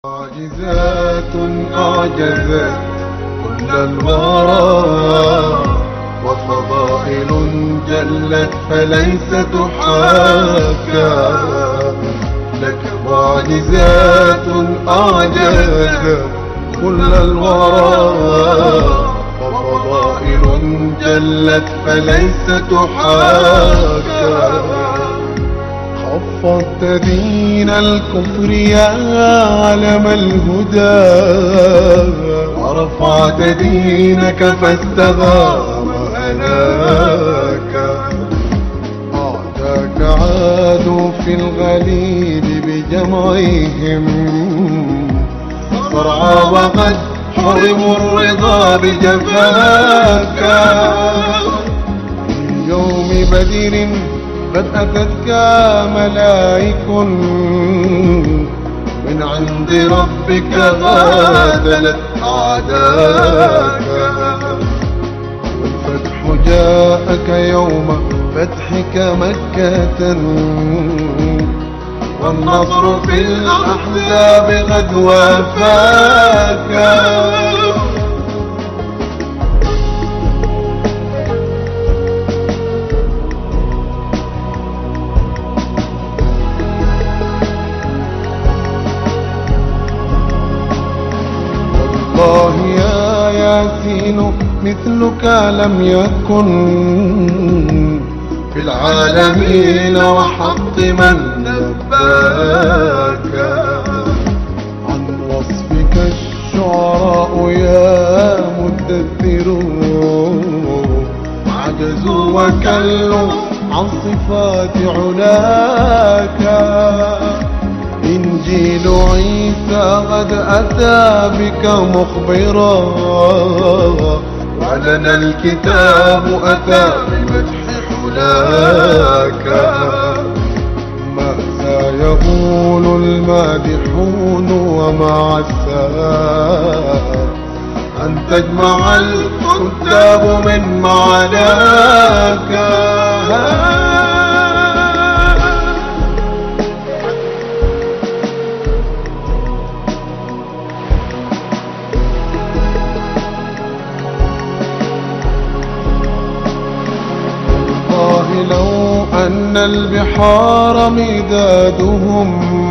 معجزات أعجزت كل الورى، وفضائل جلت فليس تحاكى. لك معجزات أعجزت كل الورى، وفضائل جلت فليس تحاكى. خفضت دين الكفر يا علم الهدى، ورفعت دينك فاستغام هلاكا. أعداك عادوا في الغليل بجمعهم صرعى، وقد حرموا الرضا بجفاكا. في يوم بدر قد أتتك ملائك من عند ربك قاتلت أعداءك. والفتح جاءك يوم فتحك مكة، والنصر في الأحزاب قد وافاك. والله يا ياسين مثلك لم يكن في العالمين، وحق من نباك. عن وصفك الشعراء يا مدثر عجزوا وكلوا عن صفات علاك. إنجيل عيسى قد أتى بك مخبرا، ولنا الكتاب أتى بمدح حلاك. ماذا يقول المادحون ومع الساء، أن تجمع الكتاب من معناك. لو أن البحار مدادهم،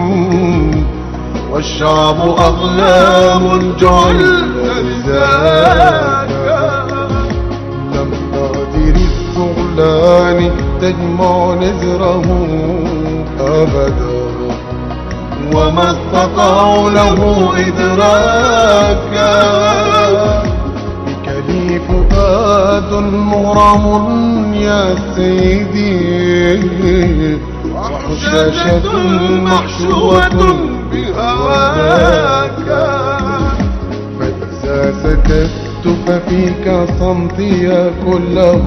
والشعب أغلام جعل لذاك، لم تقدر الثغلان تجمع نزره أبدا، وما استطاعوا له إدراكا. لي فؤاد مغرم يا سيدي، وحشاشة محشوة بهواك. فإذا سكت ففيك صمتي كله،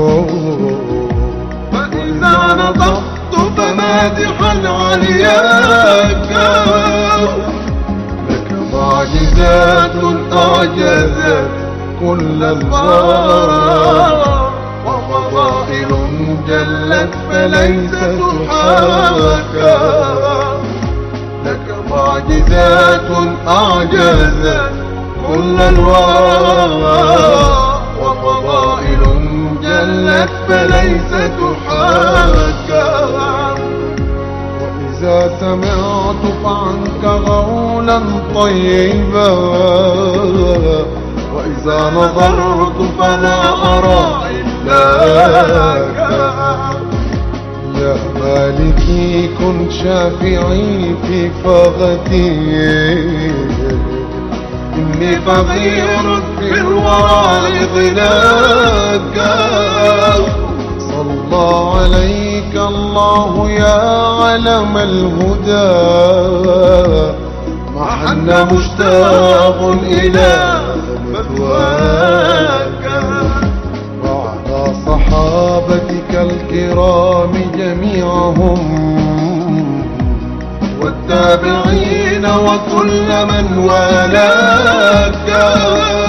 فإذا نطقت فمادحا علياك. لك معجزات أعجزت كل الورى، وفضائل جلت فليس تحاكى. لك معجزات أعجزت كل الورى، وفضائل جلت فليس تحاكى. وإذا سمعت فعنك غولا طيبا، وإذا نظرت فلا أرى إلاك. يا مالكي كن شافعي في فغتي، إني فقير في الورى لغناك. صلى عليك الله يا علم الهدى، محن مشتاق إلى مثواك. وعلى صحابتك الكرام جميعهم، والتابعين وكل من والاك.